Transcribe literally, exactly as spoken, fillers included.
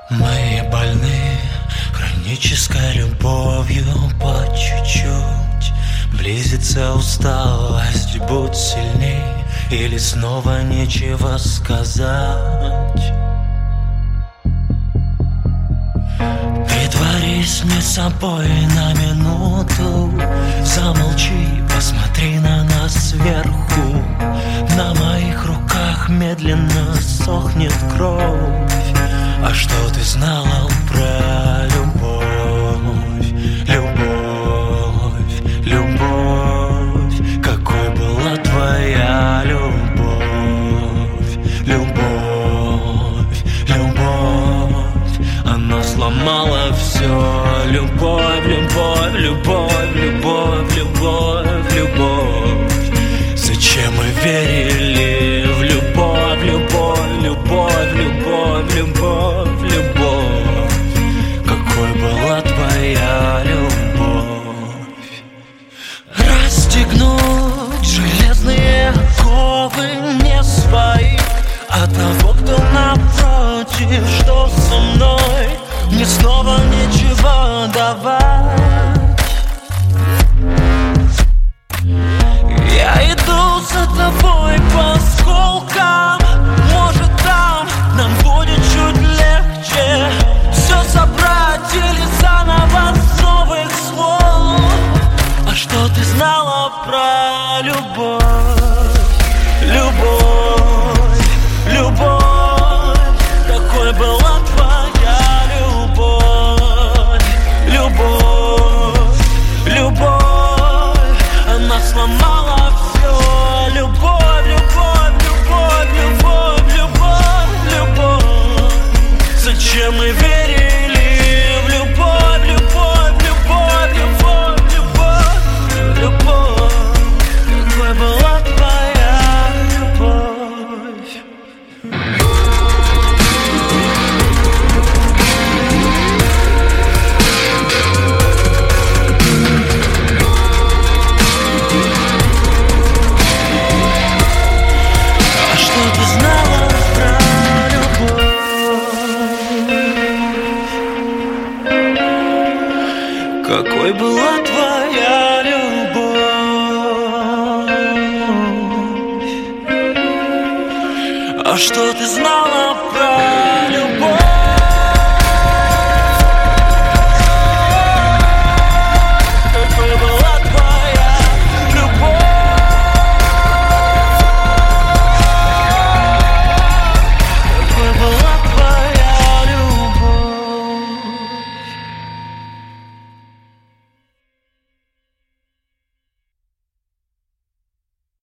Мы больны хронической любовью по чуть-чуть. Близится усталость, будь сильней, или снова нечего сказать. Притворись мне собой на минуту, замолчи, посмотри на нас сверху. На моих руках медленно сохнет кровь. А что ты знала про любовь? Любовь, любовь. Какой была твоя любовь? Любовь, любовь. Она сломала все. Любовь, любовь, любовь, любовь, любовь, любовь. Зачем мы верили в любовь, любовь, любовь, любовь, любовь, любовь? Какой была твоя любовь? Расстегнуть железные оковы не свои, а того, кто напротив, что со мной, мне снова нечего давать. Я иду за тобой по осколкам. Может, там нам будет чуть легче все собрать или заново с новых слов. А что ты знала про любовь? Любовь, любовь. Какой была твоя любовь? Любовь, любовь. Она сломала все. Любовь, любовь, любовь, любовь, любовь, любовь. Зачем мы верили в любовь, любовь, любовь, любовь, любовь, любовь? Какой была твоя любовь? А что ты знала про любовь? Какой была твоя любовь? А что ты знала